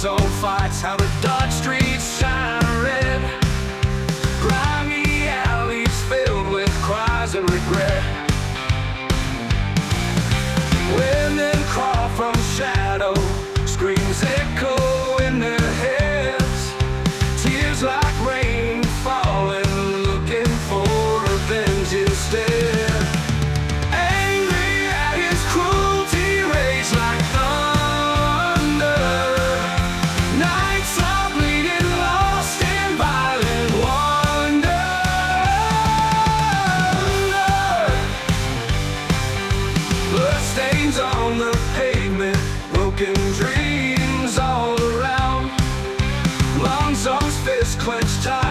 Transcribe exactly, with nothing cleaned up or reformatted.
war-zone fights, how the dark streets shine red. Grimy alleys filled with cries and regret. Women crawl from shadow, screams echo in their heads. Tears like rain falling, looking for revenge instead. Angry at his cruelty, rage like thunder. Nights are bleeding, lost in violent wonder. Blood stains on the pavement, broken dreams all around. Long Zone's fist clenched tight.